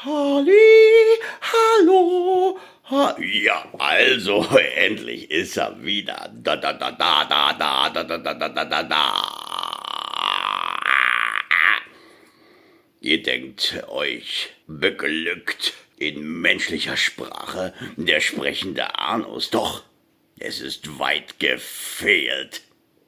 Halli, hallo. Ja, also, endlich ist er wieder. Ihr denkt euch beglückt in menschlicher Sprache der sprechende Anus. Doch, es ist weit gefehlt.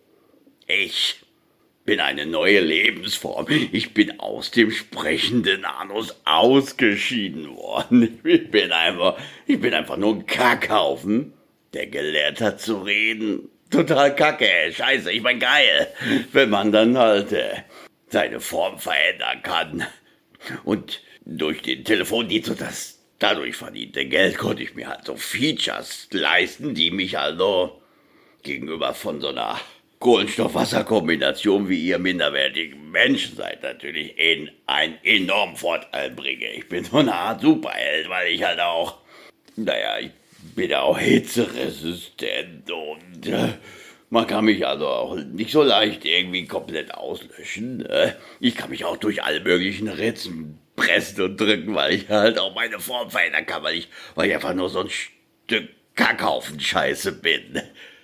Ich bin eine neue Lebensform. Ich bin aus dem sprechenden Anus ausgeschieden worden. Ich bin einfach nur ein Kackhaufen, der gelernt hat zu reden. Total kacke, scheiße, ich mein geil. Wenn man dann halt seine Form verändern kann. Und durch den Telefondienst und das dadurch verdiente Geld konnte ich mir halt so Features leisten, die mich also gegenüber von so einer Kohlenstoff-Wasser-Kombination wie ihr minderwertigen Menschen seid natürlich in einen enormen Vorteil bringe. Ich bin so eine Art Superheld, weil ich halt auch, ich bin ja auch hitzeresistent und man kann mich also auch nicht so leicht irgendwie komplett auslöschen. Ich kann mich auch durch alle möglichen Ritzen pressen und drücken, weil ich halt auch meine Form verändern kann, weil ich einfach nur so ein Stück Kackhaufen Scheiße bin.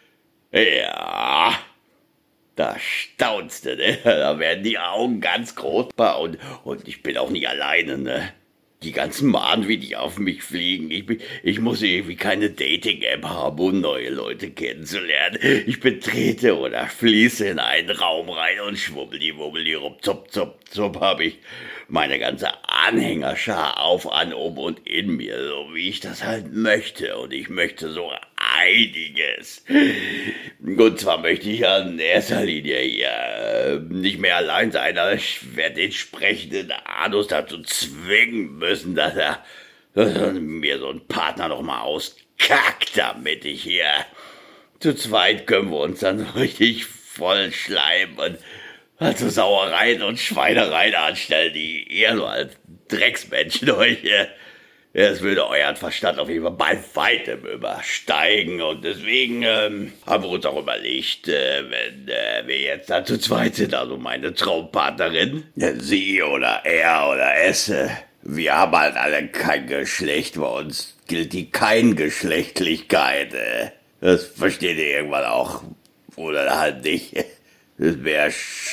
Ja, da staunst du, ne? Da werden die Augen ganz groß. Und ich bin auch nicht alleine, ne? Die ganzen Mahnen, wie die auf mich fliegen. Ich muss irgendwie keine Dating-App haben, um neue Leute kennenzulernen. Ich betrete oder fließe in einen Raum rein und schwubbeli-wubbeli rum, zup, zup, zup, hab ich meine ganze Anhängerschar auf, an, um und in mir, so wie ich das halt möchte. Und ich möchte so einiges. Und zwar möchte ich ja in erster Linie hier nicht mehr allein sein, aber ich werde den sprechenden Anus dazu zwingen müssen, dass er mir so einen Partner noch mal auskackt, damit ich hier zu zweit können wir uns dann so richtig voll schleimen und also Sauereien und Schweinereien anstellen, die ihr so als Drecksmenschen euch es würde euren Verstand auf jeden Fall bei weitem übersteigen und deswegen haben wir uns auch überlegt, wenn wir jetzt da zu zweit sind, also meine Traumpartnerin, sie oder er oder es, wir haben halt alle kein Geschlecht, bei uns gilt die Keingeschlechtlichkeit. Das versteht ihr irgendwann auch oder halt nicht. Das wäre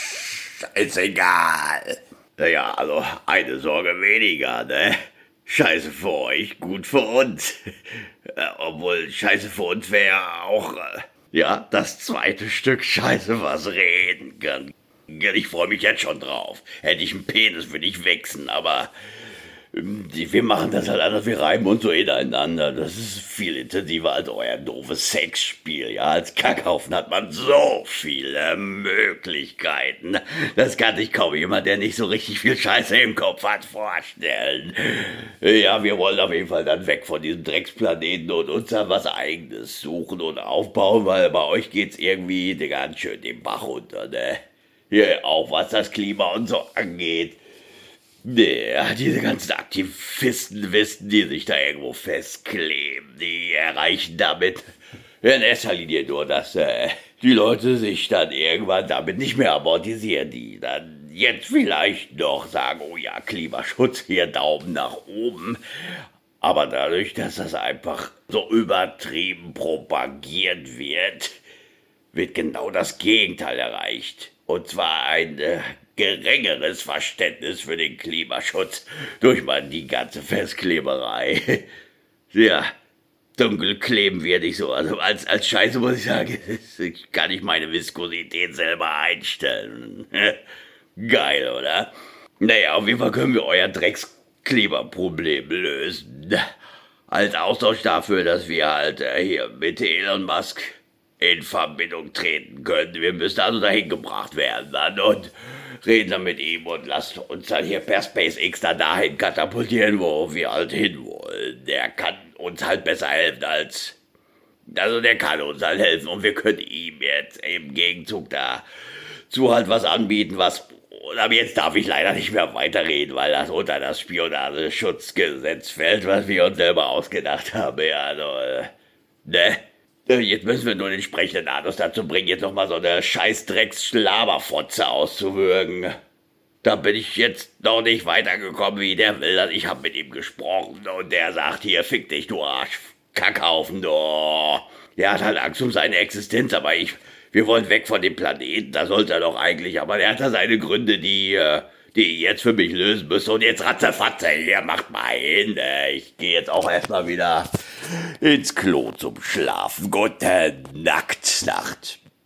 scheißegal. Naja, also eine Sorge weniger, ne? Scheiße für euch, gut für uns. Obwohl Scheiße für uns wäre auch, das zweite Stück Scheiße, was reden kann. Ich freue mich jetzt schon drauf. Hätte ich einen Penis, würde ich wechseln, aber wir machen das halt anders, wir reiben uns so ineinander. Das ist viel intensiver als euer doofes Sexspiel. Ja, als Kackhaufen hat man so viele Möglichkeiten. Das kann sich kaum jemand, der nicht so richtig viel Scheiße im Kopf hat, vorstellen. Ja, wir wollen auf jeden Fall dann weg von diesem Drecksplaneten und uns dann was Eigenes suchen und aufbauen, weil bei euch geht's irgendwie ganz schön den Bach runter, ne? Ja, auch was das Klima und so angeht. Ja, diese ganzen Aktivisten wissen, die sich da irgendwo festkleben, die erreichen damit in erster Linie nur, dass die Leute sich dann irgendwann damit nicht mehr amortisieren, die dann jetzt vielleicht noch sagen, oh ja, Klimaschutz, hier Daumen nach oben. Aber dadurch, dass das einfach so übertrieben propagiert wird, wird genau das Gegenteil erreicht. Und zwar ein geringeres Verständnis für den Klimaschutz durch die ganze Festkleberei. Ja, dunkel kleben wir nicht so. Also als Scheiße muss ich sagen, ich kann nicht meine Viskosität selber einstellen. Geil, oder? Naja, auf jeden Fall können wir euer Dreckskleberproblem lösen. Als Austausch dafür, dass wir halt hier mit Elon Musk in Verbindung treten können. Wir müssen also dahin gebracht werden dann und reden dann mit ihm und lasst uns dann hier per SpaceX dann dahin katapultieren, wo wir halt hinwollen. Der kann uns halt besser helfen der kann uns halt helfen und wir können ihm jetzt im Gegenzug dazu halt was anbieten, aber jetzt darf ich leider nicht mehr weiterreden, weil das unter das Spionageschutzgesetz fällt, was wir uns selber ausgedacht haben. Ja, also, ne? Jetzt müssen wir nur den entsprechenden Anus dazu bringen, jetzt nochmal so eine scheiß Drecks-Schlaberfotze auszuwürgen. Da bin ich jetzt noch nicht weitergekommen, wie der will. Ich habe mit ihm gesprochen und der sagt, hier, fick dich, du Arsch, Kackhaufen, du. Der hat halt Angst um seine Existenz, aber wir wollen weg von dem Planeten, da sollte er doch eigentlich, aber er hat da seine Gründe, die ich jetzt für mich lösen müsste. Und jetzt ratzefatze, hier, macht mal hin. Ich gehe jetzt auch erstmal wieder ins Klo zum Schlafen. Gute Nacht.